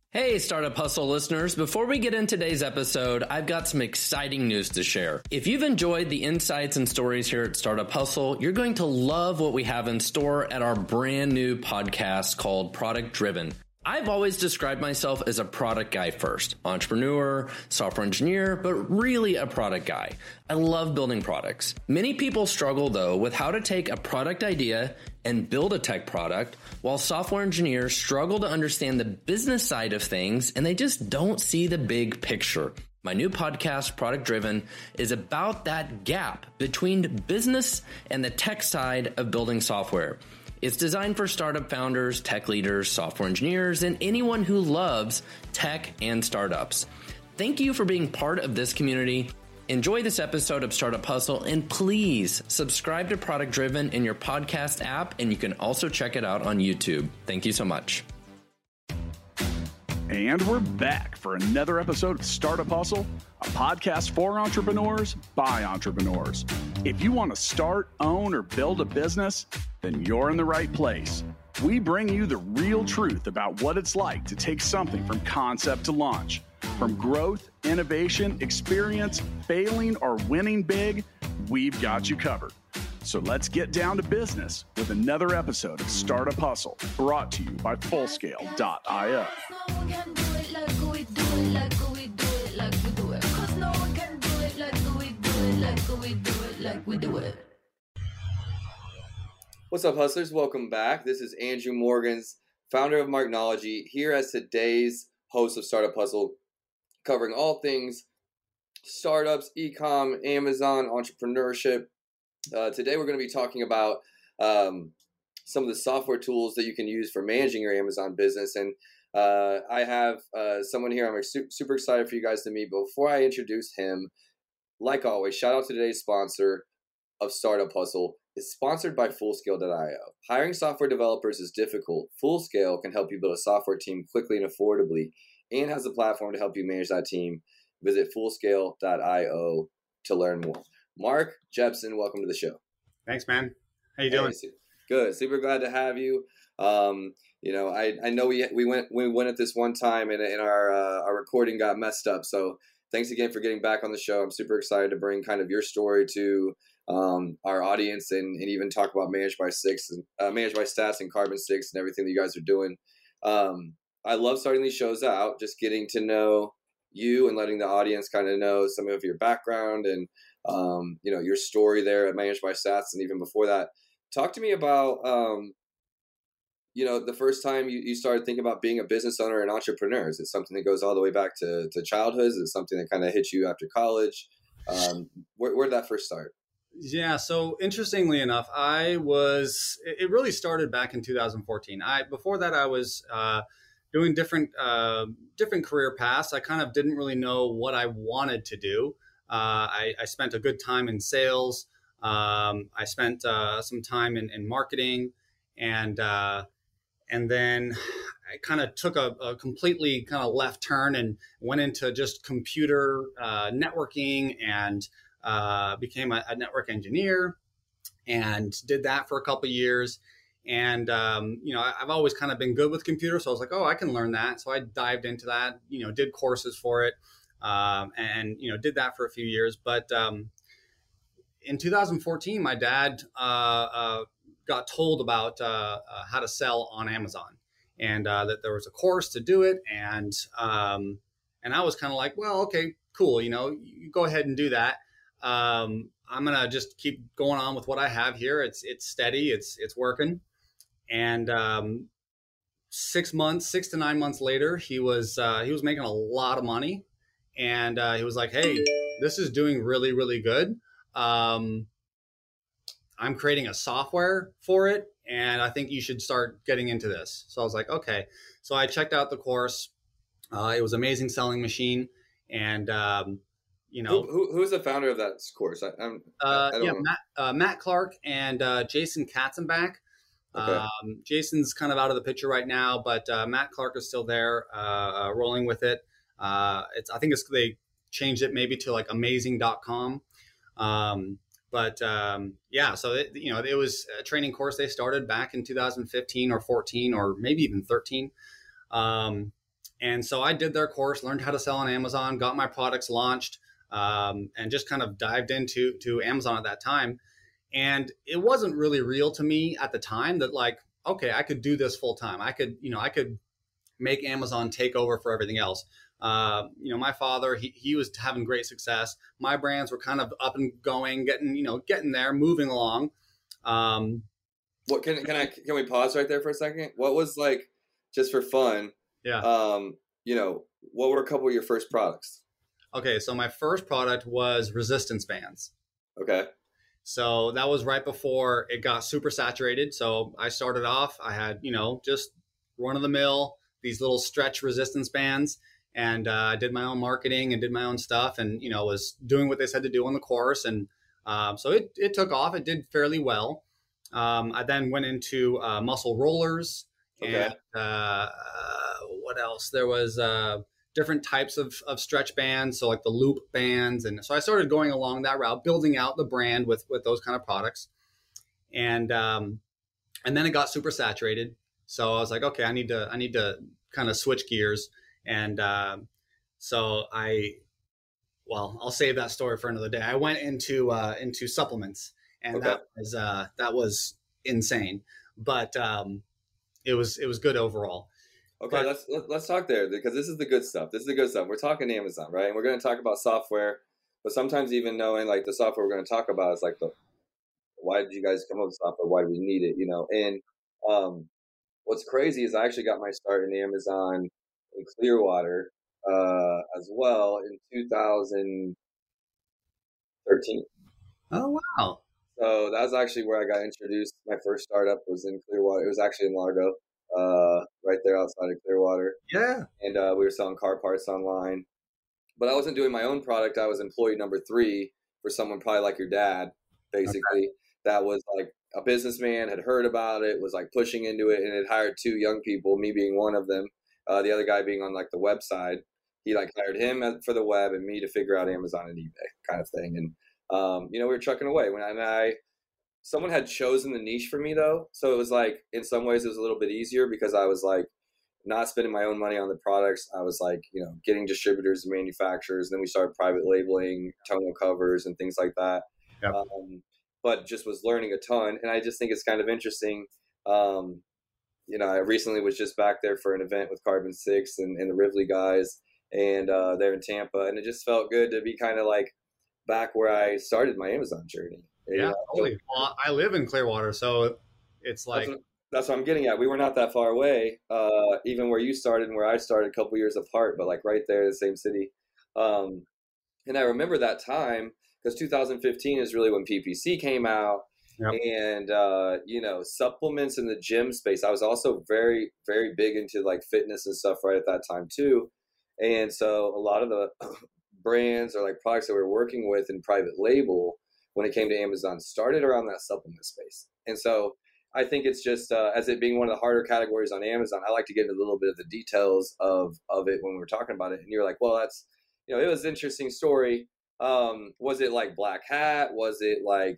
Hey, Startup Hustle listeners. Before we get into today's episode, I've got some exciting news to share. If you've enjoyed the insights and stories here at Startup Hustle, you're going to love what we have in store at our brand new podcast called Product Driven. I've always described myself as a product guy first, entrepreneur, software engineer, but really a product guy. I love building products. Many people struggle though with how to take a product idea and build a tech product, while software engineers struggle to understand the business side of things and they just don't see the big picture. My new podcast, Product Driven, is about that gap between business and the tech side of building software. It's designed for startup founders, tech leaders, software engineers, and anyone who loves tech and startups. Thank you for being part of this community. Enjoy this episode of Startup Hustle, and please subscribe to Product Driven in your podcast app, and you can also check it out on YouTube. Thank you so much. And we're back for another episode of Startup Hustle, a podcast for entrepreneurs by entrepreneurs. If you want to start, own, or build a business, then you're in the right place. We bring you the real truth about what it's like to take something from concept to launch. From growth, innovation, experience, failing, or winning big, we've got you covered. So let's get down to business with another episode of Startup Hustle, brought to you by Fullscale.io. What's up, hustlers? Welcome back. This is Andrew Morgans, founder of Marknology, here as today's host of Startup Hustle, covering all things startups, e-com, Amazon, entrepreneurship. Today we're going to be talking about some of the software tools that you can use for managing your Amazon business. And I have someone here I'm super excited for you guys to meet. But before I introduce him, like always, shout out to today's sponsor of Startup Hustle. It's sponsored by Fullscale.io. Hiring software developers is difficult. Fullscale can help you build a software team quickly and affordably, and has a platform to help you manage that team. Visit Fullscale.io to learn more. Mark Jepson, welcome to the show. Thanks, man. How you doing? Good. Super glad to have you. I know we went at this one time and our recording got messed up. So thanks again for getting back on the show. I'm super excited to bring kind of your story to our audience and even talk about Managed by Stats and Carbon6 and everything that you guys are doing. I love starting these shows out, just getting to know you and letting the audience kind of know some of your background and your story there at Managed by Stats, and even before that. Talk to me about the first time you started thinking about being a business owner and entrepreneur. Is it something that goes all the way back to childhood? Is it something that kind of hit you after college? Where did that first start? Yeah, so interestingly enough, it really started back in 2014. Before that, I was doing different career paths. I kind of didn't really know what I wanted to do. I spent a good time in sales. I spent some time in marketing, and then I kind of took a completely kind of left turn and went into just computer networking and became a network engineer and did that for a couple of years. And, I've always kind of been good with computers. So I was like, I can learn that. So I dived into that, did courses for it, and did that for a few years. But in 2014, my dad got told about how to sell on Amazon, and that there was a course to do it. And I was kind of like, well, okay, cool. You go ahead and do that. I'm going to just keep going on with what I have here. It's steady. It's working. And 6 to 9 months later, he was making a lot of money. And he was like, hey, this is doing really, really good. I'm creating a software for it, and I think you should start getting into this. So I was like, okay. So I checked out the course. It was Amazing Selling Machine. And, who's the founder of that course? Matt Clark and Jason Katzenbach. Okay. Jason's kind of out of the picture right now, but Matt Clark is still there, rolling with it. I think they changed it maybe to like amazing.com. So it was a training course they started back in 2015 or 14 or maybe even 13. And so I did their course, learned how to sell on Amazon, got my products launched, and just kind of dived into Amazon at that time. And it wasn't really real to me at the time that like, okay, I could do this full time. I could make Amazon take over for everything else. My father, he was having great success. My brands were kind of up and going, getting there, moving along. What can we pause right there for a second? What was like, just for fun? Yeah. What were a couple of your first products? Okay, so my first product was resistance bands. Okay. So that was right before it got super saturated. So I started off, I had, just run of the mill, these little stretch resistance bands. And I did my own marketing and did my own stuff and, was doing what they said to do on the course. And so it took off. It did fairly well. I then went into muscle rollers. Okay. And what else? There was different types of stretch bands. So like the loop bands. And so I started going along that route, building out the brand with those kind of products. And then it got super saturated. So I was like, okay, I need to kind of switch gears. And so I'll save that story for another day. I went into supplements, and okay. that was insane, but it was good overall. Okay, let's talk there, because this is the good stuff. We're talking Amazon, right? And we're going to talk about software, but sometimes even knowing like the software we're going to talk about is like why did you guys come up with software? Why do we need it? And what's crazy is I actually got my start in Amazon in Clearwater as well in 2013. Oh, wow. So that was actually where I got introduced. My first startup was in Clearwater. It was actually in Largo, right there outside of Clearwater. Yeah. And we were selling car parts online. But I wasn't doing my own product. I was employee number 3 for someone probably like your dad, basically. Okay. That was like a businessman, had heard about it, was like pushing into it, and had hired 2 young people, me being one of them. The other guy being on like the website. He like hired him for the web and me to figure out Amazon and eBay kind of thing. And, we were trucking away someone had chosen the niche for me though. So it was like, in some ways it was a little bit easier because I was like not spending my own money on the products. I was like, getting distributors and manufacturers. And then we started private labeling, tonneau covers and things like that. Yep. But just was learning a ton. And I just think it's kind of interesting. I recently was just back there for an event with Carbon 6 and the Rivley guys, and they're in Tampa, and it just felt good to be kind of like back where I started my Amazon journey. Yeah, totally. Well, I live in Clearwater, so it's like that's what I'm getting at. We were not that far away, even where you started and where I started, a couple years apart, but like right there in the same city. And I remember that time because 2015 is really when PPC came out. Yep. And, supplements in the gym space. I was also very, very big into like fitness and stuff right at that time too. And so a lot of the brands or like products that we were working with in private label when it came to Amazon started around that supplement space. And so I think it's just, as it being one of the harder categories on Amazon, I like to get into a little bit of the details of it when we're talking about it. And you're like, well, that's, it was an interesting story. Was it like Black Hat? Was it like,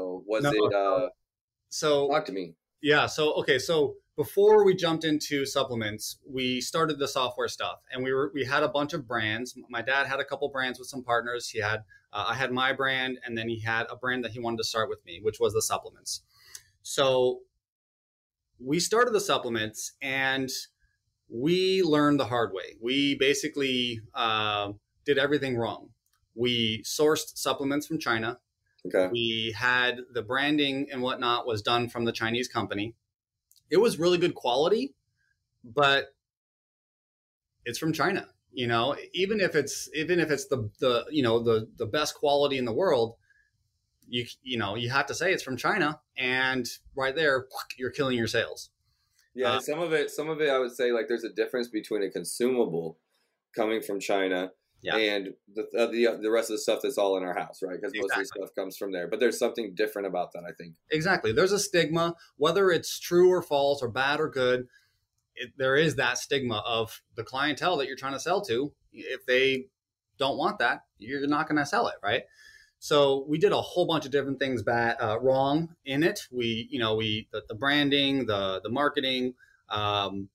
so talk to me. Yeah. So, okay. So before we jumped into supplements, we started the software stuff, and we had a bunch of brands. My dad had a couple brands with some partners. He had, I had my brand, and then he had a brand that he wanted to start with me, which was the supplements. So we started the supplements, and we learned the hard way. We basically did everything wrong. We sourced supplements from China. Okay. We had the branding and whatnot was done from the Chinese company. It was really good quality, but it's from China. Even if it's the best quality in the world, you have to say it's from China, and right there you're killing your sales. Yeah, some of it I would say like there's a difference between a consumable coming from China. Yeah. And the rest of the stuff that's all in our house, right? Because most of the stuff comes from there. But there's something different about that, I think. Exactly. There's a stigma, whether it's true or false or bad or good. There is that stigma of the clientele that you're trying to sell to. If they don't want that, you're not going to sell it, right? So we did a whole bunch of different things wrong in it. The branding, the marketing,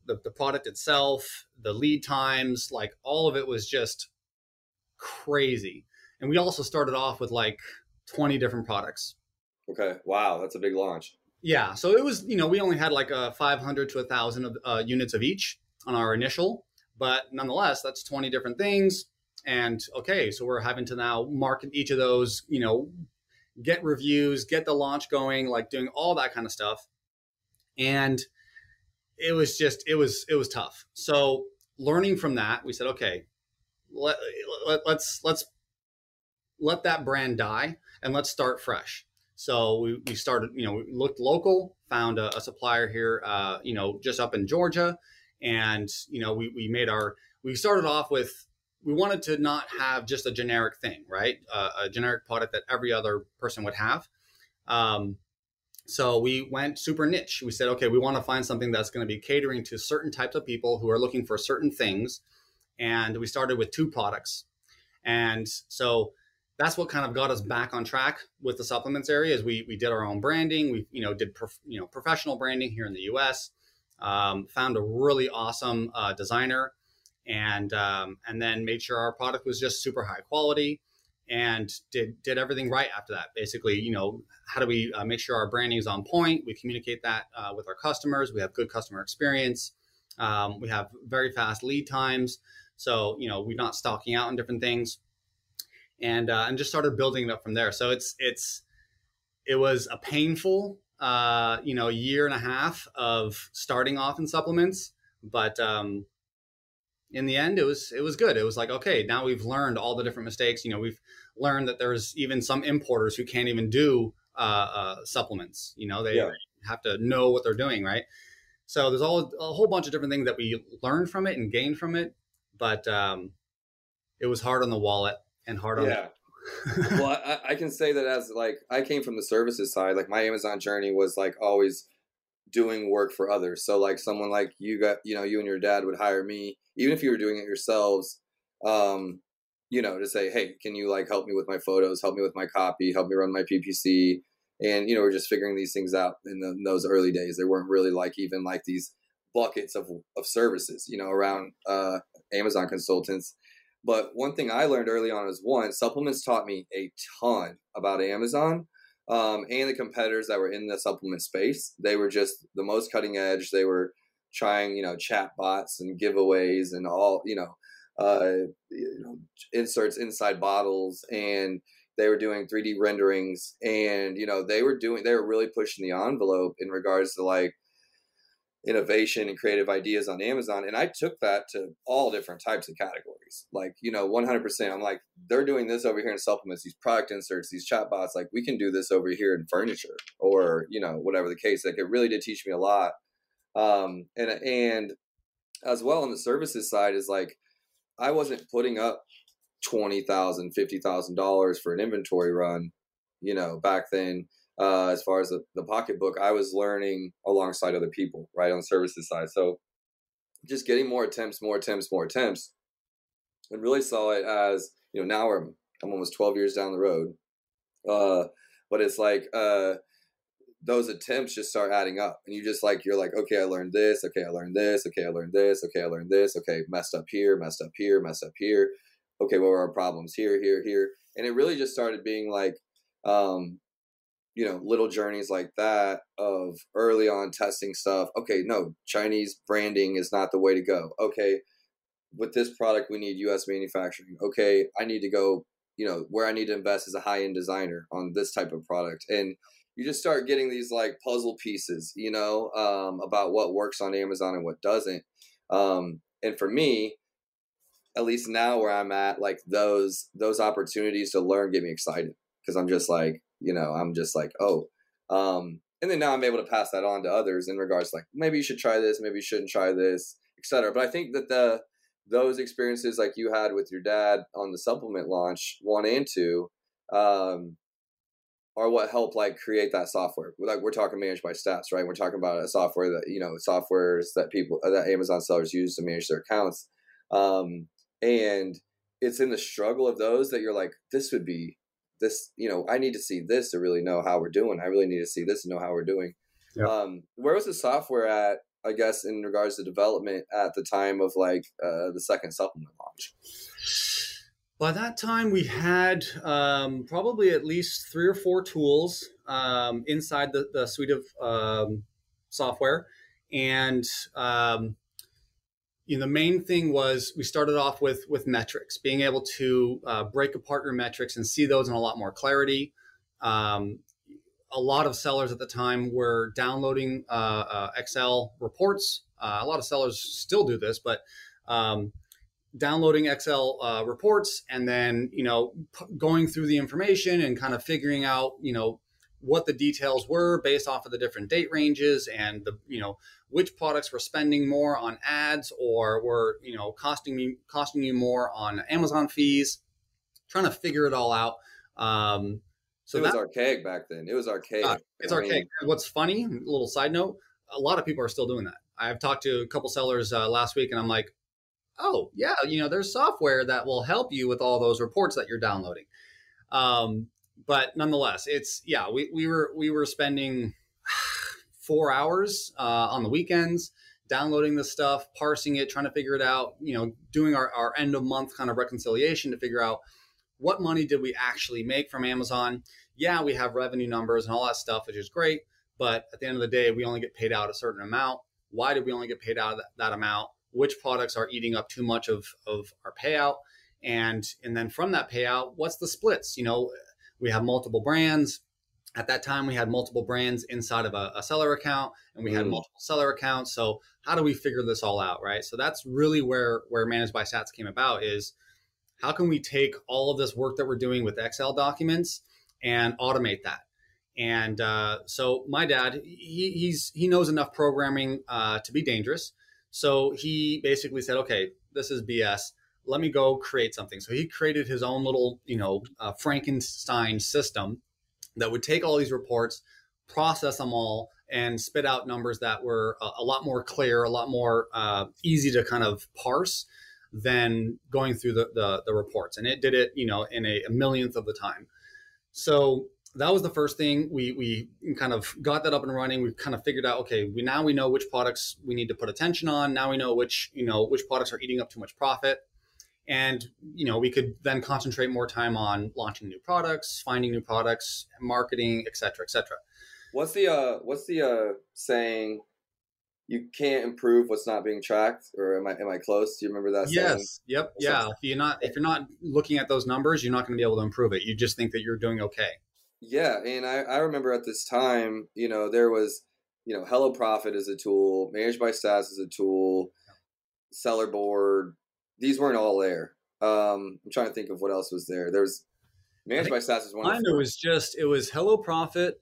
the product itself, the lead times, like all of it was just crazy. And we also started off with like 20 different products. Okay. Wow. That's a big launch. Yeah. So it was, we only had like 500 to 1,000 units of each on our initial, but nonetheless, that's 20 different things. And okay, so we're having to now market each of those, get reviews, get the launch going, like doing all that kind of stuff. And it was tough. So learning from that, we said, okay, let's let that brand die and let's start fresh. So we started, we looked local, found a supplier here, just up in Georgia. And, we started off with, we wanted to not have just a generic thing, right? A generic product that every other person would have. So we went super niche. We said, okay, we want to find something that's going to be catering to certain types of people who are looking for certain things. And we started with 2 products. And so that's what kind of got us back on track with the supplements area is we did our own branding. We, did, professional branding here in the US, found a really awesome designer and then made sure our product was just super high quality and did everything right after that. Basically, how do we make sure our branding is on point? We communicate that with our customers. We have good customer experience. We have very fast lead times. So, we're not stocking out on different things and just started building it up from there. So it was a painful, year and a half of starting off in supplements, but in the end, it was good. It was like, okay, now we've learned all the different mistakes. We've learned that there's even some importers who can't even do supplements. They have to know what they're doing, right? So there's a whole bunch of different things that we learned from it and gained from it. But it was hard on the wallet and hard on Well, I can say that as like I came from the services side, like my Amazon journey was like always doing work for others. So like someone like you you and your dad would hire me, even if you were doing it yourselves, to say, hey, can you like help me with my photos, help me with my copy, help me run my PPC. And, we're just figuring these things out in those early days. There weren't really like even like these buckets of services, around Amazon consultants. But one thing I learned early on is supplements taught me a ton about Amazon and the competitors that were in the supplement space. They were just the most cutting edge. They were trying, chat bots and giveaways and all, inserts inside bottles, and they were doing 3D renderings, and, they were really pushing the envelope in regards to like innovation and creative ideas on Amazon. And I took that to all different types of categories. Like, 100%, I'm like, they're doing this over here in supplements, these product inserts, these chatbots, like we can do this over here in furniture or, whatever the case. Like it really did teach me a lot. And as well on the services side is like, I wasn't putting up $20,000, $50,000 for an inventory run, back then. As far as the pocketbook, I was learning alongside other people, right, on the services side. So just getting more attempts, and really saw it as, now I'm almost 12 years down the road. But it's like those attempts just start adding up, and you're like, okay, I learned this. Okay, I learned this. Okay, I learned this. Okay, I learned this. Okay, messed up here. Okay, what were our problems here? And it really just started being like, little journeys like that of early on testing stuff. Okay, no, Chinese branding is not the way to go. Okay, with this product, we need U.S. manufacturing. Okay, I need to go, where I need to invest is a high-end designer on this type of product. And you just start getting these like puzzle pieces, about what works on Amazon and what doesn't. And for me, at least now where I'm at, like those opportunities to learn get me excited, because I'm just like, and then now I'm able to pass that on to others in regards to like, maybe you should try this, maybe you shouldn't try this, etc. But I think that those experiences like you had with your dad on the supplement launch 1 and 2, are what helped like create that software. Like we're talking Managed by Stats, right? We're talking about a software that, softwares that Amazon sellers use to manage their accounts. And it's in the struggle of those that you're like, I need to see this to really know how we're doing. I really need to see this to know how we're doing. Yep. Where was the software at I guess, in regards to development at the time of like the second supplement launch? By that time, we had probably at least 3 or 4 tools inside the suite of software. And the main thing was we started off with metrics, being able to break apart your metrics and see those in a lot more clarity. A lot of sellers at the time were downloading Excel reports. A lot of sellers still do this, but downloading Excel reports and then, going through the information and kind of figuring out, what the details were based off of the different date ranges and which products were spending more on ads or were, costing you more on Amazon fees, trying to figure it all out. So it was archaic back then. It was archaic. It's archaic. What's funny, a little side note, a lot of people are still doing that. I've talked to a couple sellers last week and I'm like, oh yeah, there's software that will help you with all those reports that you're downloading. But nonetheless, we were spending 4 hours on the weekends downloading this stuff, parsing it, trying to figure it out, doing our end of month kind of reconciliation to figure out what money did we actually make from Amazon. Yeah, we have revenue numbers and all that stuff, which is great. But at the end of the day, we only get paid out a certain amount. Why did we only get paid out that amount? Which products are eating up too much of our payout? And then from that payout, what's the splits? We have multiple brands. At that time, we had multiple brands inside of a seller account, and we had multiple seller accounts. So how do we figure this all out, right? So that's really where Managed by Stats came about, is how can we take all of this work that we're doing with Excel documents and automate that? And so my dad, he knows enough programming to be dangerous. So he basically said, okay, this is BS. Let me go create something. So he created his own little, Frankenstein system that would take all these reports, process them all, and spit out numbers that were a lot more clear, a lot more easy to kind of parse than going through the reports. And it did it, in a millionth of the time. So that was the first thing. We kind of got that up and running. We kind of figured out, okay, we know which products we need to put attention on. Now we know which products are eating up too much profit. And, we could then concentrate more time on launching new products, finding new products, marketing, et cetera, et cetera. What's the saying? You can't improve what's not being tracked, or am I close? Do you remember that saying? Yes. Yep. Yeah. If you're not looking at those numbers, you're not going to be able to improve it. You just think that you're doing okay. Yeah. And I remember at this time, there was, Hello Profit is a tool, Managed by Stats is a tool, Seller Board. These weren't all there. I'm trying to think of what else was there. There's Managed by Stats is one. Mine, it was Hello Profit.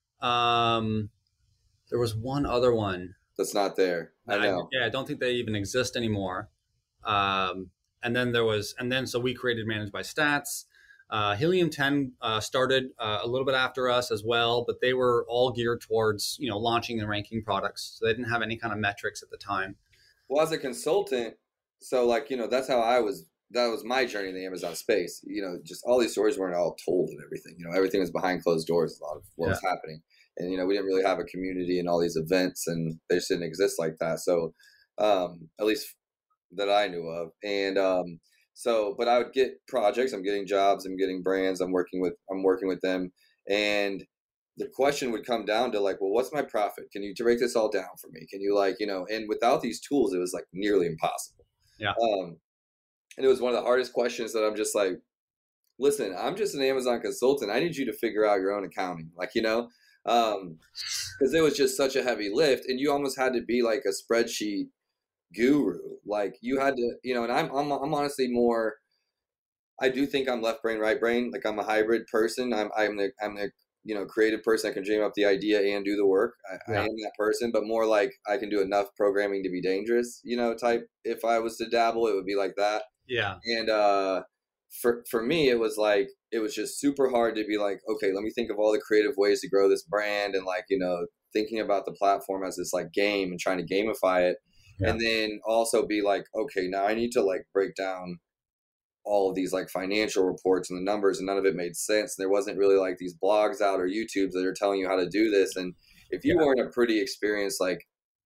There was one other one that's not there. I know. I don't think they even exist anymore. And then so we created Managed by Stats. Helium 10 started a little bit after us as well, but they were all geared towards, launching and ranking products. So they didn't have any kind of metrics at the time. Well, as a consultant, so that's how that was my journey in the Amazon space. Just all these stories weren't all told and everything. Everything was behind closed doors, a lot of what was happening. And, we didn't really have a community and all these events, and they just didn't exist like that. So, at least that I knew of. And, but I would get projects, I'm getting jobs, I'm getting brands, I'm working with them. And the question would come down to well, what's my profit? Can you break this all down for me? Can you and without these tools, it was nearly impossible. Yeah. And it was one of the hardest questions that I'm just listen, I'm just an Amazon consultant. I need you to figure out your own accounting, because it was just such a heavy lift, and you almost had to be like a spreadsheet guru. You had to, and I'm honestly more, I do think I'm left brain, right brain. I'm a hybrid person. I'm the creative person that can dream up the idea and do the work. I am that person, but more I can do enough programming to be dangerous, type. If I was to dabble, it would be like that. Yeah. And, for me, it was just super hard to be okay, let me think of all the creative ways to grow this brand, and thinking about the platform as this game and trying to gamify it. Yeah. And then also be okay, now I need to break down all of these financial reports and the numbers, and none of it made sense. There wasn't really these blogs out or YouTubes that are telling you how to do this. And if you weren't a pretty experienced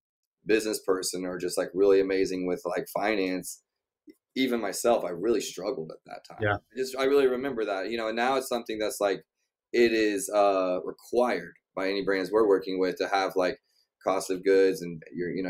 business person or just like really amazing with like finance. Even myself, I really struggled at that time. Yeah. I really remember that, you know, and now it's something that's like, it is required by any brands we're working with to have like cost of goods, and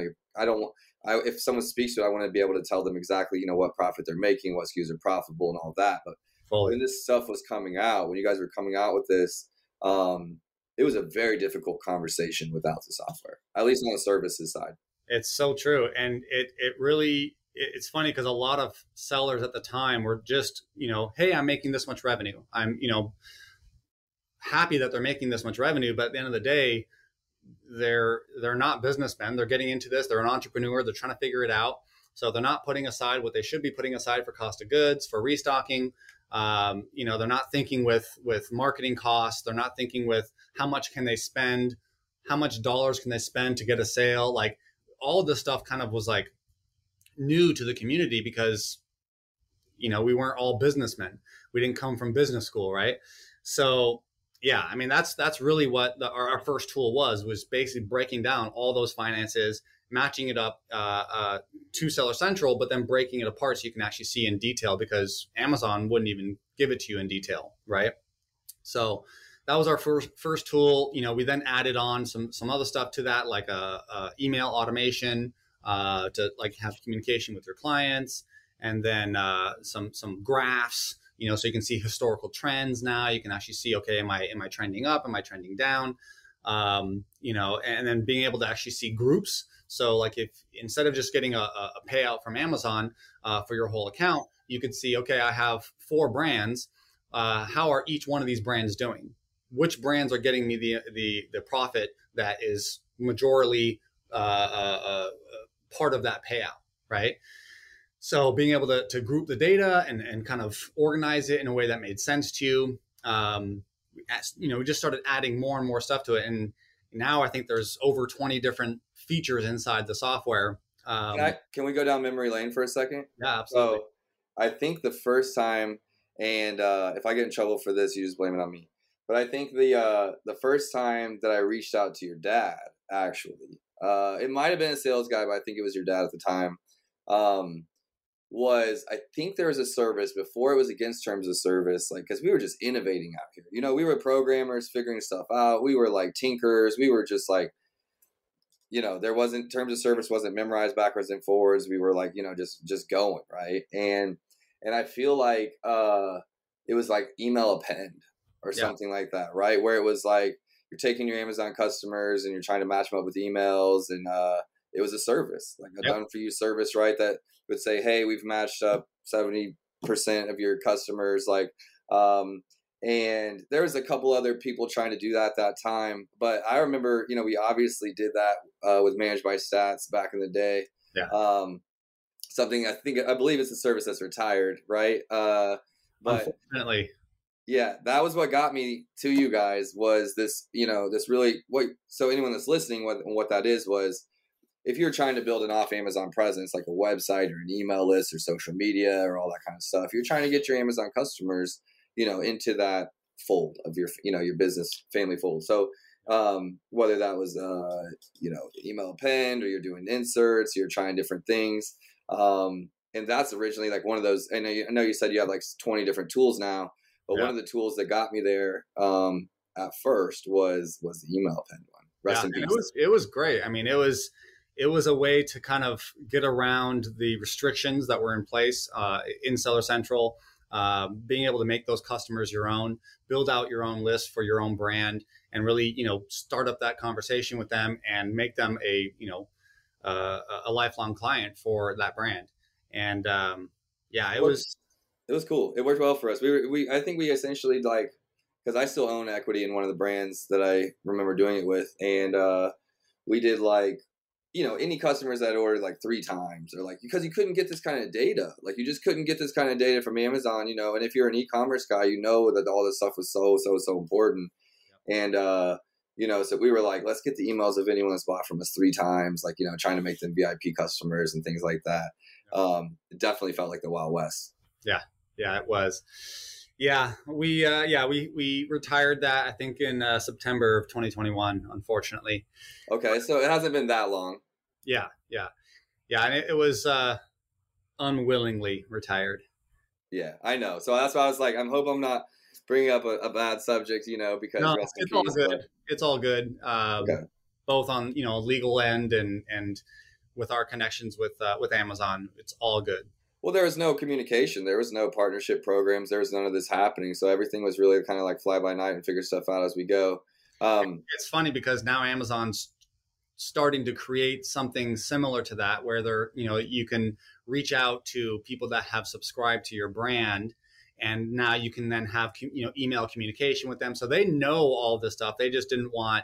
if someone speaks to it, I want to be able to tell them exactly, you know, what profit they're making, what SKUs are profitable and all that. But when this stuff was coming out, when you guys were coming out with this, it was a very difficult conversation without the software, at least on the services side. It's so true. And it really, it's funny because a lot of sellers at the time were just, you know, hey, I'm making this much revenue. I'm, you know, happy that they're making this much revenue, but at the end of the day, they're not businessmen. They're getting into this. They're an entrepreneur. They're trying to figure it out. So they're not putting aside what they should be putting aside for cost of goods, for restocking. You know, they're not thinking with marketing costs. They're not thinking with how much can they spend, how much dollars can they spend to get a sale. Like all of this stuff kind of was like new to the community because, you know, we weren't all businessmen. We didn't come from business school, right? So yeah, I mean, that's really what our first tool was basically breaking down all those finances, matching it up to Seller Central, but then breaking it apart so you can actually see in detail, because Amazon wouldn't even give it to you in detail, right? So that was our first tool. You know, we then added on some other stuff to that, like email automation to like have communication with your clients, and then some graphs. You know, so you can see historical trends now. You can actually see, okay, am I trending up? Am I trending down? You know, and then being able to actually see groups. So like if instead of just getting a payout from Amazon for your whole account, you could see, okay, I have 4 brands. How are each one of these brands doing? Which brands are getting me the profit that is majorly part of that payout, right? So being able to group the data and kind of organize it in a way that made sense to you, you know, we just started adding more and more stuff to it. And now I think there's over 20 different features inside the software. Can we go down memory lane for a second? Yeah, absolutely. So I think the first time, and if I get in trouble for this, you just blame it on me. But I think the first time that I reached out to your dad, actually, it might have been a sales guy, but I think it was your dad at the time. I think there was a service before it was against terms of service, like, because we were just innovating out here. You know, we were programmers figuring stuff out. We were like tinkers. We were just like, you know, there wasn't terms of service wasn't memorized backwards and forwards. We were like, you know, just going, right. And I feel like it was like email append or something like that, right? Where it was like you're taking your Amazon customers and you're trying to match them up with emails, and it was a service, like a done for you service, right? That would say, hey, we've matched up 70% of your customers, like, and there was a couple other people trying to do that time. But I remember, you know, we obviously did that with Managed by Stats back in the day. Yeah. Something I believe it's a service that's retired, right? But unfortunately, yeah, that was what got me to you guys, was this, you know, this really, so anyone that's listening, what that is was, if you're trying to build an off Amazon presence, like a website or an email list or social media or all that kind of stuff, you're trying to get your Amazon customers, you know, into that fold of your, you know, your business family fold. So whether that was, you know, email append, or you're doing inserts, you're trying different things. And that's originally like one of those, I know you said you have like 20 different tools now, but one of the tools that got me there at first was the email append one. Rest in peace. It was great. I mean, it was a way to kind of get around the restrictions that were in place in Seller Central, being able to make those customers your own, build out your own list for your own brand, and really, you know, start up that conversation with them and make them a lifelong client for that brand. And it was cool. It worked well for us. I think we essentially, like, because I still own equity in one of the brands that I remember doing it with, and we did, like, you know, any customers that ordered like 3 times, or like, because you couldn't get this kind of data, like you just couldn't get this kind of data from Amazon, you know. And if you're an e-commerce guy, you know that all this stuff was so important. Yep. And you know, so we were like, let's get the emails of anyone that's bought from us 3 times, like, you know, trying to make them VIP customers and things like that. Yep. It definitely felt like the Wild West. Yeah, it was. Yeah, we retired that, I think, in September of 2021, unfortunately. Okay, so it hasn't been that long. Yeah, yeah, yeah. And it was unwillingly retired. Yeah, I know. So that's why I was like, I'm hope I'm not bringing up a bad subject, because No, rest in it's all peace. good. But It's all good. okay. Both on legal end and with our connections with Amazon, it's all good. Well, there was no communication. There was no partnership programs. There was none of this happening. So everything was really kind of like fly by night and figure stuff out as we go. It's funny because now Amazon's starting to create something similar to that, where you can reach out to people that have subscribed to your brand, and now you can then have email communication with them, so they know all this stuff. They just didn't want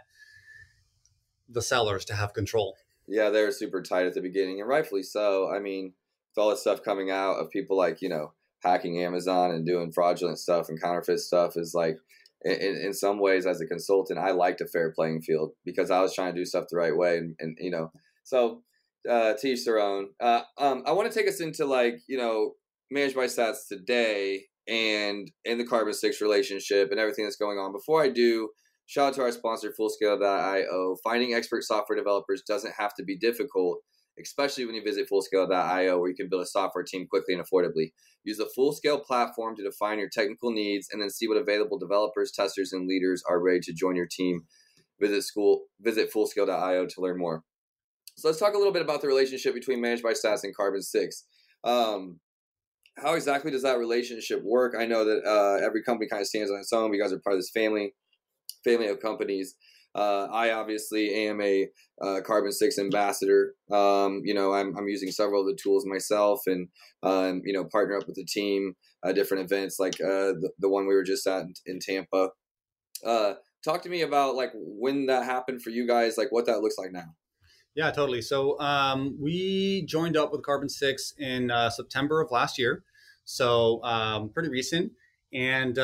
the sellers to have control. Yeah, they were super tight at the beginning, and rightfully so. I mean, with all this stuff coming out of people like hacking Amazon and doing fraudulent stuff and counterfeit stuff, is like, in some ways, as a consultant, I liked a fair playing field because I was trying to do stuff the right way. And so to each their own. I want to take us into Managed by Stats today and the Carbon6 relationship and everything that's going on. Before I do, shout out to our sponsor, Fullscale.io. Finding expert software developers doesn't have to be difficult, especially when you visit Fullscale.io, where you can build a software team quickly and affordably. Use the Fullscale platform to define your technical needs and then see what available developers, testers, and leaders are ready to join your team. Visit Fullscale.io to learn more. So let's talk a little bit about the relationship between Managed by Stats and Carbon6. How exactly does that relationship work? I know that every company kind of stands on its own. You guys are part of this family of companies. I obviously am a Carbon6 ambassador. I'm using several of the tools myself, and partner up with the team, different events like the one we were just at in Tampa. Talk to me about when that happened for you guys, what that looks like now. Yeah, totally. So we joined up with Carbon6 in September of last year, so pretty recent, and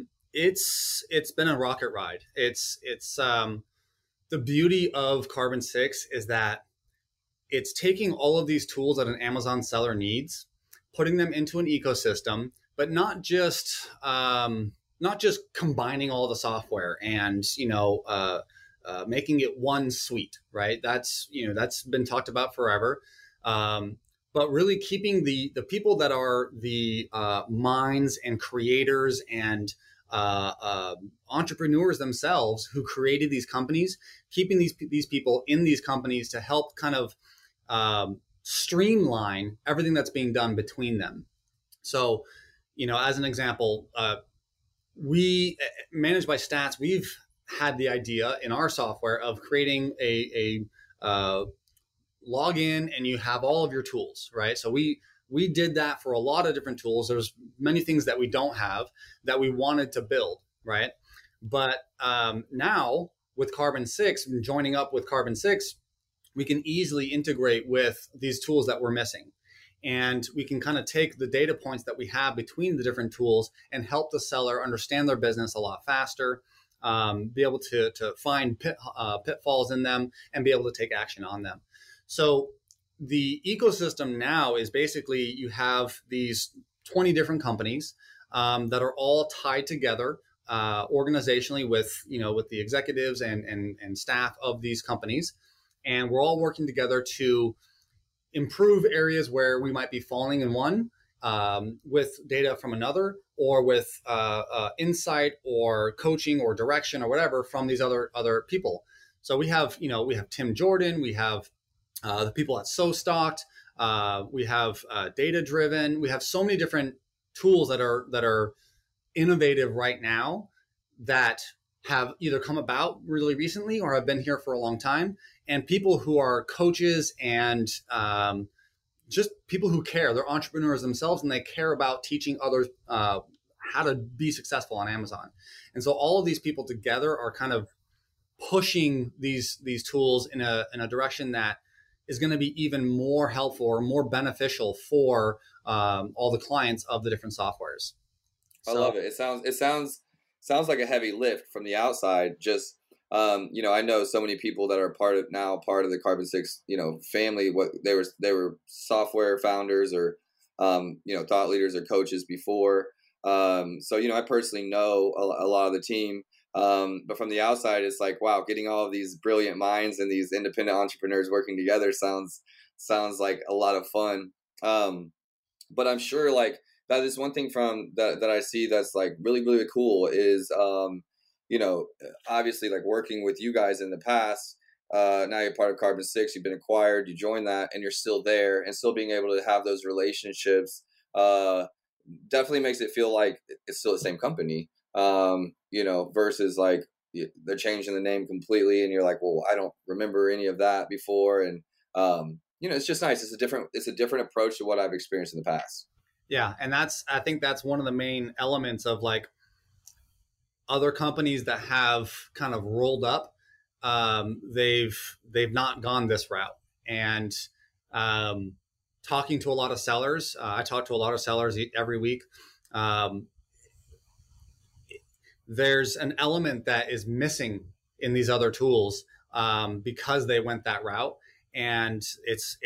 it's been a rocket ride. It's the beauty of Carbon6 is that it's taking all of these tools that an Amazon seller needs, putting them into an ecosystem, but not just combining all the software and making it one suite, right? That's been talked about forever. But really keeping the people that are the minds and creators and entrepreneurs themselves who created these companies, keeping these people in these companies to help kind of streamline everything that's being done between them. So, as an example, we Managed by Stats, we've had the idea in our software of creating a login, and you have all of your tools, right? So we did that for a lot of different tools. There's many things that we don't have that we wanted to build, right? But now with Carbon6 and joining up with Carbon6, we can easily integrate with these tools that we're missing. And we can kind of take the data points that we have between the different tools and help the seller understand their business a lot faster, be able to find pitfalls in them and be able to take action on them. So the ecosystem now is basically you have these 20 different companies that are all tied together organizationally with the executives and staff of these companies, and we're all working together to improve areas where we might be falling in one with data from another, or with insight or coaching or direction or whatever from these other people. So we have Tim Jordan, we have the people at SoStocked, we have Data Driven. We have so many different tools that are innovative right now that have either come about really recently or have been here for a long time, and people who are coaches and just people who care. They're entrepreneurs themselves, and they care about teaching others how to be successful on Amazon. And so all of these people together are kind of pushing these tools in a direction that is going to be even more helpful or more beneficial for all the clients of the different softwares. I love it. It sounds like a heavy lift from the outside. Just I know so many people that are part of the Carbon6 family. What they were software founders or thought leaders or coaches before. So I personally know a lot of the team. But from the outside, it's like, wow, getting all of these brilliant minds and these independent entrepreneurs working together sounds like a lot of fun. But I'm sure like that is one thing from that I see that's like really, really cool is, obviously like working with you guys in the past. Now you're part of Carbon6, you've been acquired, you joined that, and you're still there, and still being able to have those relationships definitely makes it feel like it's still the same company, versus like they're changing the name completely, and you're like, well, I don't remember any of that before, and it's just nice. It's a different approach to what I've experienced in the past. Yeah, and I think that's one of the main elements of like other companies that have kind of rolled up. They've not gone this route, and talking to a lot of sellers, I talk to a lot of sellers every week. There's an element that is missing in these other tools because they went that route, and it's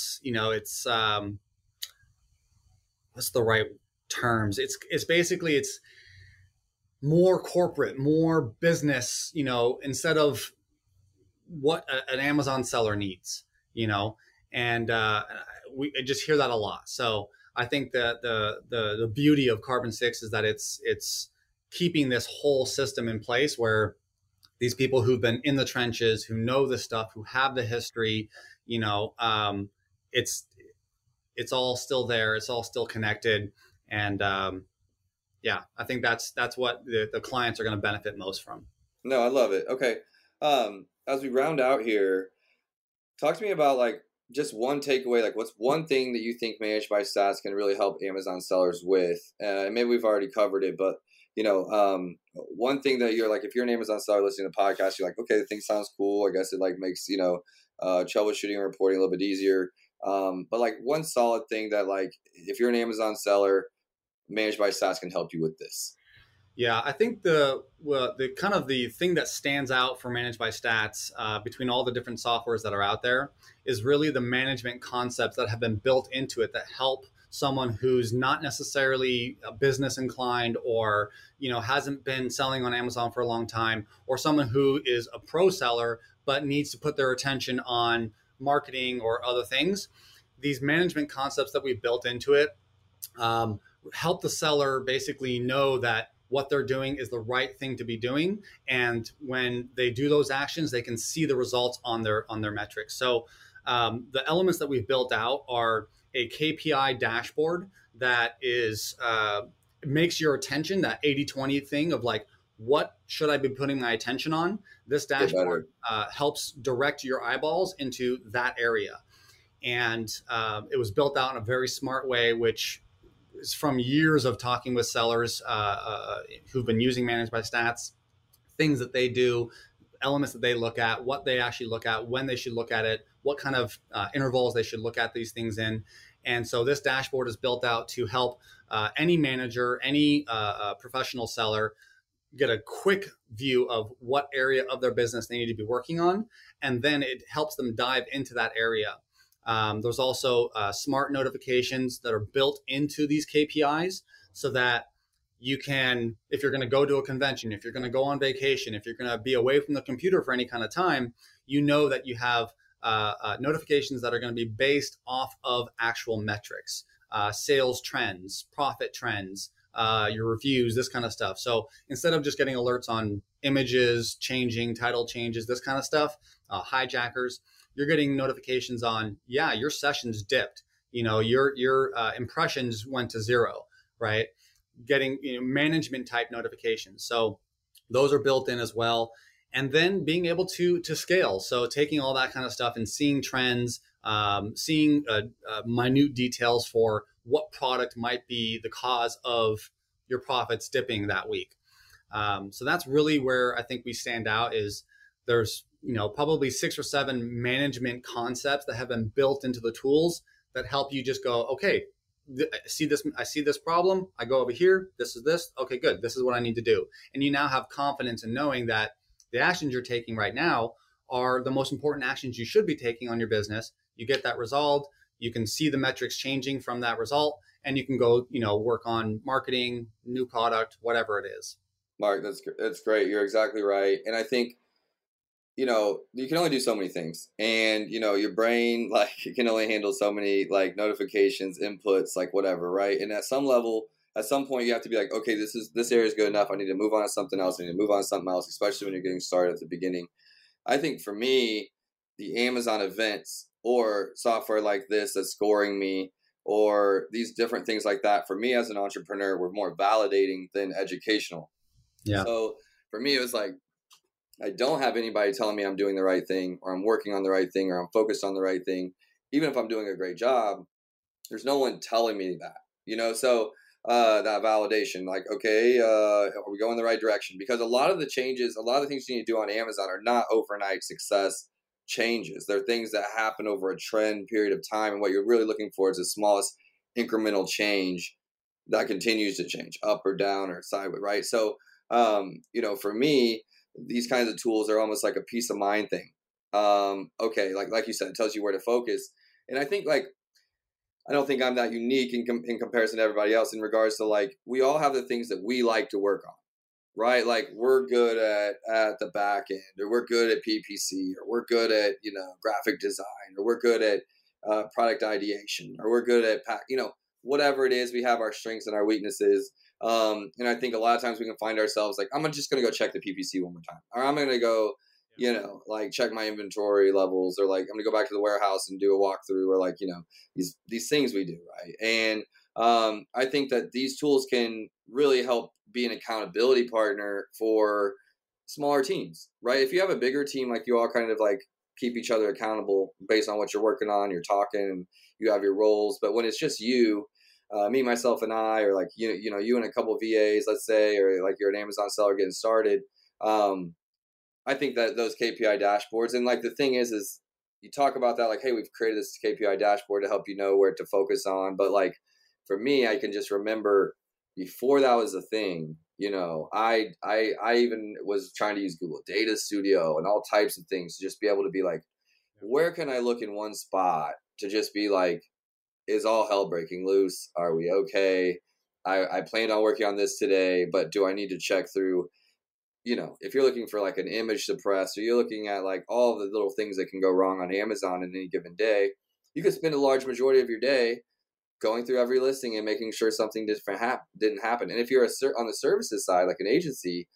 what's the right terms? It's basically it's more corporate, more business, instead of what an Amazon seller needs, and we just hear that a lot. So I think that the beauty of Carbon6 is that it's keeping this whole system in place where these people who've been in the trenches, who know the stuff, who have the history, it's all still there. It's all still connected. And I think that's what the clients are going to benefit most from. No, I love it. Okay. As we round out here, talk to me about like just one takeaway, like what's one thing that you think Managed by Stats can really help Amazon sellers with? Maybe we've already covered it, but one thing that you're like, if you're an Amazon seller listening to the podcast, you're like, okay, the thing sounds cool. I guess it like makes, troubleshooting and reporting a little bit easier. But like one solid thing that like, if you're an Amazon seller, Managed by Stats can help you with this. Yeah, I think the kind of the thing that stands out for Managed by Stats between all the different softwares that are out there is really the management concepts that have been built into it that help someone who's not necessarily business inclined or hasn't been selling on Amazon for a long time, or someone who is a pro seller but needs to put their attention on marketing or other things. These management concepts that we've built into it help the seller basically know that what they're doing is the right thing to be doing, and when they do those actions, they can see the results on their metrics. So the elements that we've built out are a KPI dashboard that is makes your attention, that 80-20 thing of like, what should I be putting my attention on? This dashboard helps direct your eyeballs into that area. And it was built out in a very smart way, which is from years of talking with sellers who've been using Managed by Stats, things that they do, elements that they look at, what they actually look at, when they should look at it, what kind of intervals they should look at these things in. And so this dashboard is built out to help any manager, any professional seller get a quick view of what area of their business they need to be working on. And then it helps them dive into that area. There's also smart notifications that are built into these KPIs so that you can, if you're going to go to a convention, if you're going to go on vacation, if you're going to be away from the computer for any kind of time, you know that you have notifications that are going to be based off of actual metrics, sales trends, profit trends, your reviews, this kind of stuff. So instead of just getting alerts on images changing, title changes, this kind of stuff, hijackers, you're getting notifications on, your sessions dipped, your impressions went to 0, right? Getting management type notifications. So those are built in as well. And then being able to scale. So taking all that kind of stuff and seeing trends, seeing minute details for what product might be the cause of your profits dipping that week. So that's really where I think we stand out. Is there's probably 6 or 7 management concepts that have been built into the tools that help you just go, okay, I see this problem. I go over here. This is this. Okay, good. This is what I need to do. And you now have confidence in knowing that the actions you're taking right now are the most important actions you should be taking on your business. You get that resolved. You can see the metrics changing from that result, and you can go, work on marketing, new product, whatever it is. Mark, that's great. You're exactly right. And I think, you can only do so many things, and your brain like it can only handle so many like notifications, inputs, like whatever, right? And at some level, at some point, you have to be like, okay, this area is good enough. I need to move on to something else. I need to move on to something else, especially when you're getting started at the beginning. I think for me, the Amazon events or software like this that's scoring me, or these different things like that, for me as an entrepreneur, were more validating than educational. Yeah. So for me, it was like, I don't have anybody telling me I'm doing the right thing, or I'm working on the right thing, or I'm focused on the right thing. Even if I'm doing a great job, there's no one telling me that, so that validation, like, okay, are we going the right direction? Because a lot of the things you need to do on Amazon are not overnight success changes. They're things that happen over a trend period of time. And what you're really looking for is the smallest incremental change that continues to change up or down or sideways, right? So, for me, these kinds of tools are almost like a peace of mind thing. Okay, like you said, it tells you where to focus. And I think I don't think I'm that unique in comparison to everybody else in regards to like, we all have the things that we like to work on, right? Like we're good at the back end, or we're good at PPC, or we're good at, graphic design, or we're good at product ideation, or we're good at whatever it is. We have our strengths and our weaknesses. And I think a lot of times we can find ourselves like, I'm just going to go check the PPC one more time, or I'm going to go, like check my inventory levels, or like I'm going to go back to the warehouse and do a walkthrough, or like, these things we do. Right. And I think that these tools can really help be an accountability partner for smaller teams, right? If you have a bigger team, like you all kind of like keep each other accountable based on what you're working on, you're talking, and you have your roles. But when it's just you, me, myself, and I, or like, you and a couple of VAs, let's say, or like you're an Amazon seller getting started. I think that those KPI dashboards, and like the thing is you talk about that, like, hey, we've created this KPI dashboard to help you know where to focus on. But like, for me, I can just remember before that was a thing, I even was trying to use Google Data Studio and all types of things to just be able to be like, where can I look in one spot to just be like, is all hell breaking loose? Are we okay? I planned on working on this today, but do I need to check through, if you're looking for like an image suppress, or you're looking at like all the little things that can go wrong on Amazon in any given day, you could spend a large majority of your day going through every listing and making sure something different didn't happen. And if you're on the services side, like an agency,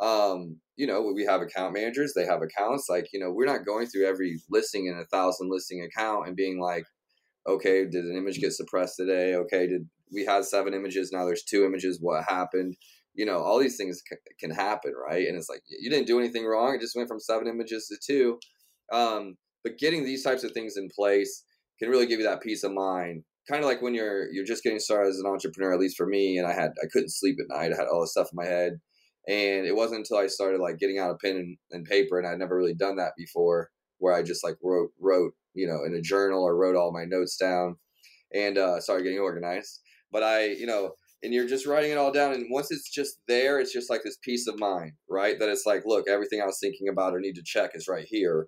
we have account managers, they have accounts, like, we're not going through every listing in 1,000 listing account and being like, okay, did an image get suppressed today? Okay, we had 7 images, now there's 2 images, what happened? All these things can happen, right? And it's like, you didn't do anything wrong, it just went from 7 images to 2. But getting these types of things in place can really give you that peace of mind. Kind of like when you're just getting started as an entrepreneur, at least for me, and I couldn't sleep at night, I had all this stuff in my head. And it wasn't until I started like getting out a pen and paper, and I'd never really done that before, where I just like wrote, in a journal, or wrote all my notes down, and started getting organized. But and you're just writing it all down. And once it's just there, it's just like this peace of mind, right? That it's like, look, everything I was thinking about or need to check is right here.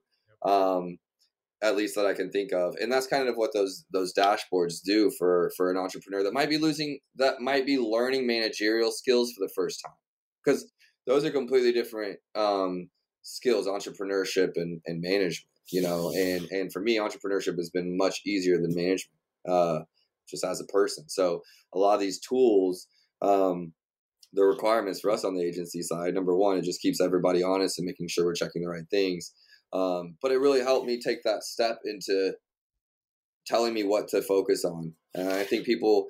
At least that I can think of. And that's kind of what those dashboards do for an entrepreneur that might be learning managerial skills for the first time. Because those are completely different skills, entrepreneurship and management, and for me, entrepreneurship has been much easier than management, just as a person. So a lot of these tools, the requirements for us on the agency side, number one, it just keeps everybody honest and making sure we're checking the right things. But it really helped me take that step into telling me what to focus on. And I think people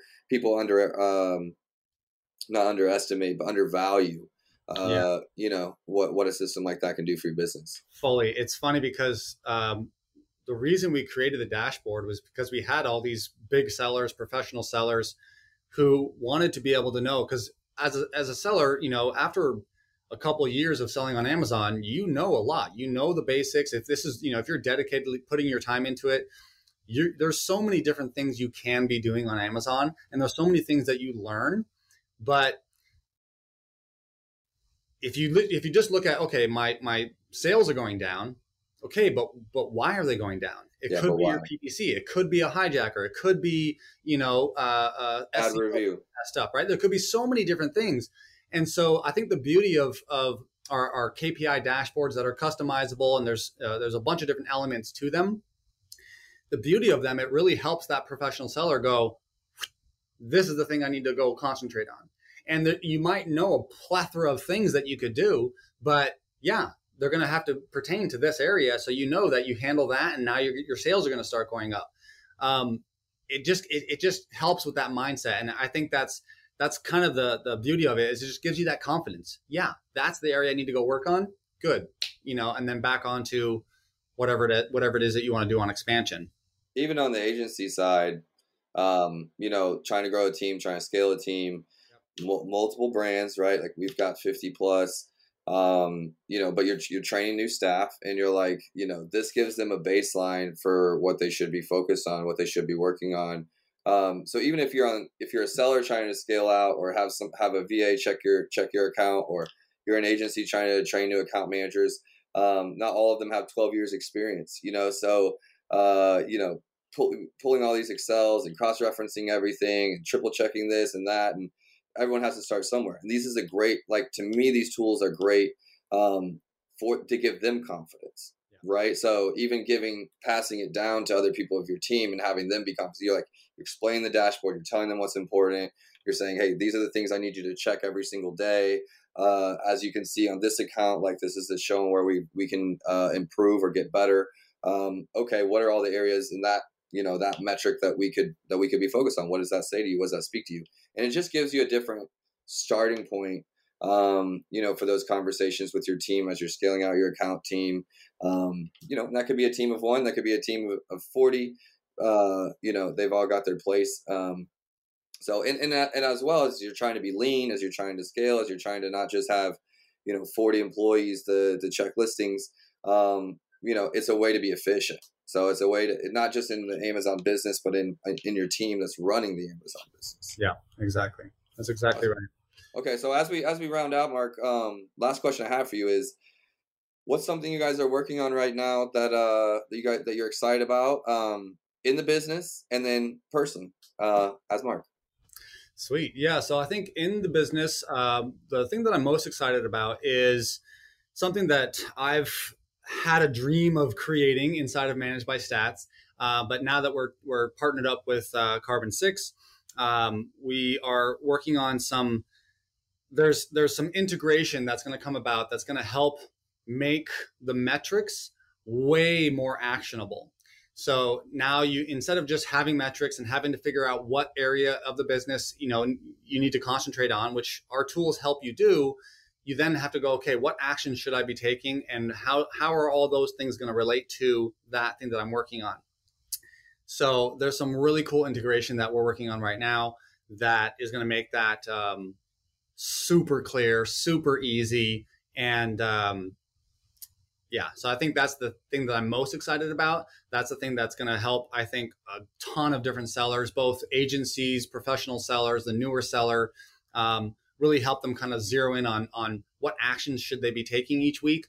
not underestimate, but undervalue, what a system like that can do for your business. Fully. It's funny because the reason we created the dashboard was because we had all these big sellers, professional sellers, who wanted to be able to know, because as a seller, after a couple of years of selling on Amazon, a lot, the basics. If this is, if you're dedicatedly putting your time into it, there's so many different things you can be doing on Amazon, and there's so many things that you learn. But if you just look at, okay, my sales are going down. Okay, but why are they going down? It could be your PPC. It could be a hijacker. It could be, ad review stuff, right? There could be so many different things. And so I think the beauty of our KPI dashboards that are customizable, and there's a bunch of different elements to them. The beauty of them, it really helps that professional seller go, this is the thing I need to go concentrate on. And you might know a plethora of things that you could do, but yeah, they're going to have to pertain to this area. So you know that you handle that, and now your sales are going to start going up. It just helps with that mindset. And I think that's kind of the beauty of it, is it just gives you that confidence. Yeah, that's the area I need to go work on. Good. And then back on to whatever it is that you want to do on expansion. Even on the agency side, trying to grow a team, trying to scale a team, multiple brands, right? Like we've got 50 plus, but you're training new staff, and you're like, this gives them a baseline for what they should be focused on, what they should be working on. So even if you're a seller trying to scale out, or have a VA check your account, or you're an agency trying to train new account managers, not all of them have 12 years experience, so, pulling all these Excels and cross-referencing everything and triple checking this and that, and everyone has to start somewhere. And this is a great, to me, these tools are great to give them confidence, right? So even passing it down to other people of your team and having them be confident. You're explaining the dashboard, you're telling them what's important. You're saying, hey, these are the things I need you to check every single day. As you can see on this account, this is showing where we can improve or get better. Okay, what are all the areas in that, that metric that we could be focused on? What does that say to you? What does that speak to you? And it just gives you a different starting point, for those conversations with your team as you're scaling out your account team. And that could be a team of 1, that could be a team of 40. They've all got their place. So, and as well as you're trying to be lean, as you're trying to scale, as you're trying to not just have, 40 employees to check listings, it's a way to be efficient. So it's a way to, not just in the Amazon business, but in your team that's running the Amazon business. Yeah, exactly. That's exactly right. Okay. So as we round out, Mark, last question I have for you is, what's something you guys are working on right now that you're excited about, in the business, and then personally, as Mark? Sweet. Yeah. So I think in the business, the thing that I'm most excited about is something that I've had a dream of creating inside of Managed by Stats. But now that we're partnered up with Carbon6, we are working on there's some integration that's going to come about that's going to help make the metrics way more actionable. So now instead of just having metrics and having to figure out what area of the business, you need to concentrate on, which our tools help you do, you then have to go, okay, what actions should I be taking, and how are all those things going to relate to that thing that I'm working on? So there's some really cool integration that we're working on right now that is going to make that super clear, super easy. And so I think that's the thing that I'm most excited about. That's the thing that's going to help, I think, a ton of different sellers, both agencies, professional sellers, the newer seller, really help them kind of zero in on what actions should they be taking each week.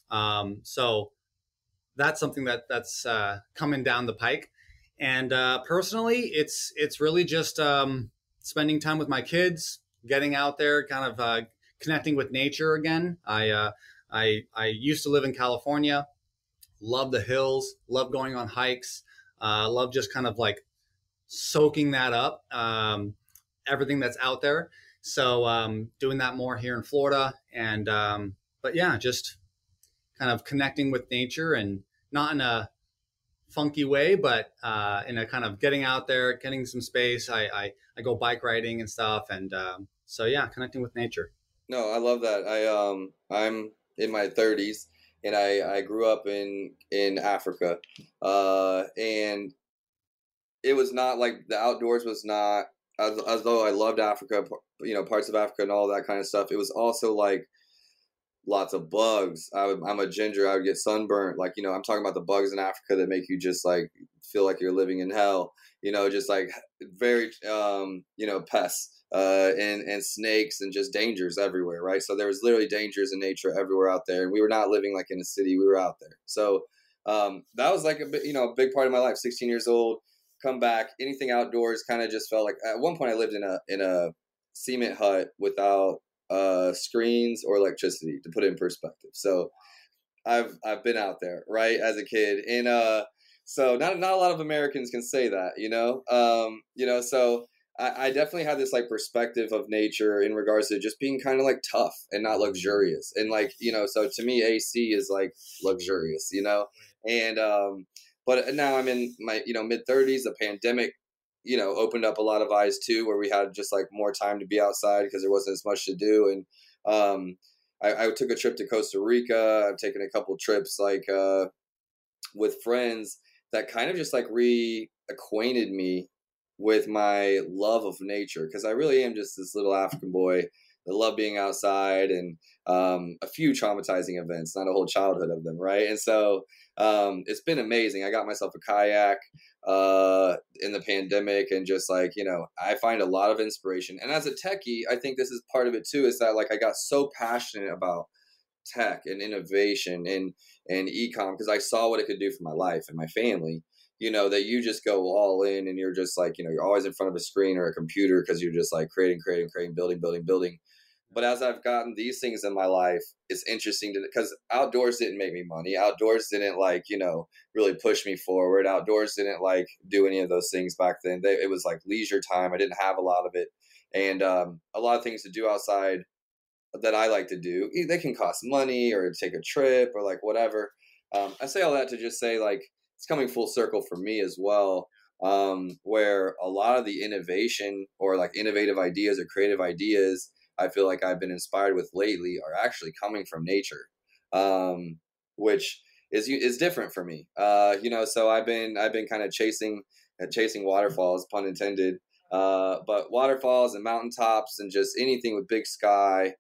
So that's something that's coming down the pike. And personally, it's really just spending time with my kids, getting out there, kind of connecting with nature again. I used to live in California, love the hills, love going on hikes, love just kind of soaking that up, everything that's out there. So doing that more here in Florida. And but yeah, just kind of connecting with nature, and not in a funky way, but in a kind of getting out there, getting some space. I go bike riding and stuff. And so yeah, connecting with nature. No, I love that. I'm in my 30s, and I grew up in Africa, and it was not like the outdoors was not as though I loved Africa, parts of Africa and all that kind of stuff. It was also lots of bugs. I'm a ginger. I would get sunburnt. I'm talking about the bugs in Africa that make you just feel like you're living in hell, just very, pests, and snakes and just dangers everywhere. Right. So there was literally dangers in nature everywhere out there. And we were not living in a city. We were out there. So, that was a big part of my life. 16 years old, come back, anything outdoors kind of just felt like, at one point I lived in a cement hut without screens or electricity, to put it in perspective. So I've been out there, right, as a kid, and so not a lot of Americans can say that, so I definitely had this like perspective of nature in regards to just being kind of like tough and not luxurious. And like, so to me, AC is like luxurious, and, but now I'm in my, mid 30s. The pandemic, opened up a lot of eyes too, where we had just like more time to be outside because there wasn't as much to do. And, I took a trip to Costa Rica. I've taken a couple trips like, with friends that kind of just like reacquainted me with my love of nature, because I really am just this little African boy that love being outside, and a few traumatizing events, not a whole childhood of them, right? And so it's been amazing. I got myself a kayak in the pandemic, and just like, I find a lot of inspiration. And as a techie, I think this is part of it too, is that like I got so passionate about tech and innovation and e-com because I saw what it could do for my life and my family. That you just go all in, and you're just like, you're always in front of a screen or a computer because you're just like creating, building. But as I've gotten these things in my life, it's interesting because outdoors didn't make me money. Outdoors didn't like, really push me forward. Outdoors didn't like do any of those things back then. It was like leisure time. I didn't have a lot of it. And a lot of things to do outside that I like to do, they can cost money or take a trip or like whatever. I say all that to just say like, it's coming full circle for me as well, where a lot of the innovation or like innovative ideas or creative ideas I feel like I've been inspired with lately are actually coming from nature, which is different for me. So I've been kind of chasing waterfalls, pun intended, but waterfalls and mountaintops and just anything with big sky,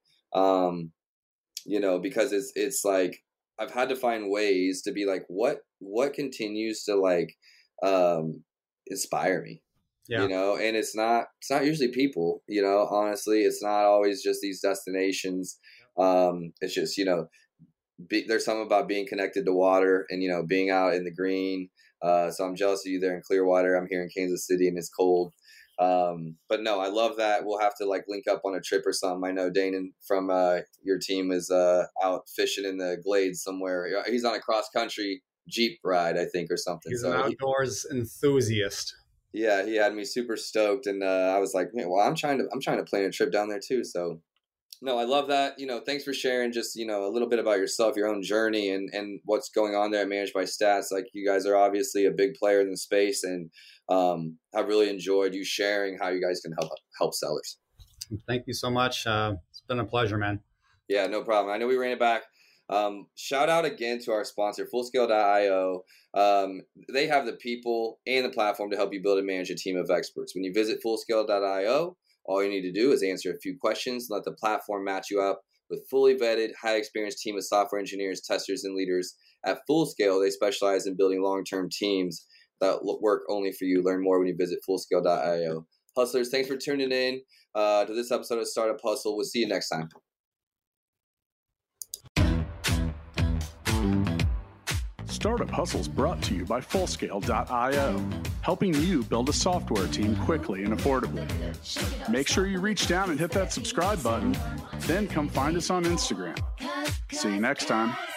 because it's like I've had to find ways to be like, what continues to like inspire me, and it's not usually people, honestly, it's not always just these destinations. It's just, there's something about being connected to water and, being out in the green. So I'm jealous of you there in Clearwater. I'm here in Kansas City and it's cold. But no, I love that. We'll have to like link up on a trip or something. I know Danon from your team is out fishing in the glades somewhere. He's on a cross country Jeep ride, I think, or something. He's an outdoors enthusiast. Yeah, he had me super stoked, and I was like, man, well, I'm trying to plan a trip down there too. So no, I love that. Thanks for sharing just, a little bit about yourself, your own journey and what's going on there at Managed by Stats. Like, you guys are obviously a big player in the space, and I've really enjoyed you sharing how you guys can help sellers. Thank you so much. It's been a pleasure, man. Yeah, no problem. I know we ran it back. Shout out again to our sponsor, Fullscale.io. They have the people and the platform to help you build and manage a team of experts. When you visit Fullscale.io, all you need to do is answer a few questions and let the platform match you up with fully vetted, high-experienced team of software engineers, testers, and leaders. At Fullscale, they specialize in building long-term teams that work only for you. Learn more when you visit Fullscale.io. Hustlers, thanks for tuning in to this episode of Startup Hustle. We'll see you next time. Startup Hustle is brought to you by Fullscale.io, helping you build a software team quickly and affordably. Make sure you reach down and hit that subscribe button, then come find us on Instagram. See you next time.